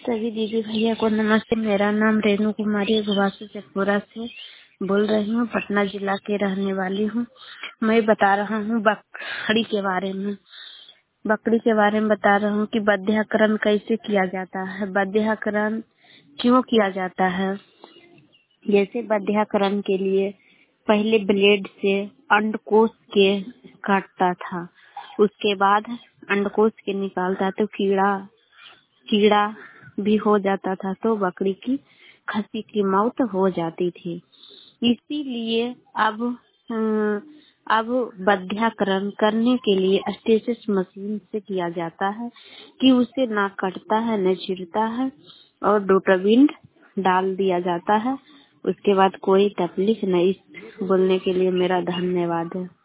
सभी दीदी भैया को नमस्ते। मेरा नाम रेणु कुमारी घुबासू चकपुरा से बोल रही हूँ। पटना जिला के रहने वाली हूँ। मैं बता रहा हूँ बकरी के बारे में। बकरी के बारे में बता रहा हूँ कि बध्यकरण कैसे किया जाता है, बध्यकरण क्यों किया जाता है। जैसे बध्यकरण के लिए पहले ब्लेड से अंडकोश के काटता था, उसके बाद अंडकोश के निकालता तो कीड़ा भी हो जाता था, तो बकरी की खस्सी की मौत हो जाती थी। इसीलिए अब बध्यकरण करने के लिए स्टेसिस मशीन से किया जाता है कि उसे ना कटता है न चिरता है और डोटाविंड डाल दिया जाता है। उसके बाद कोई तकलीफ नहीं। बोलने के लिए मेरा धन्यवाद है।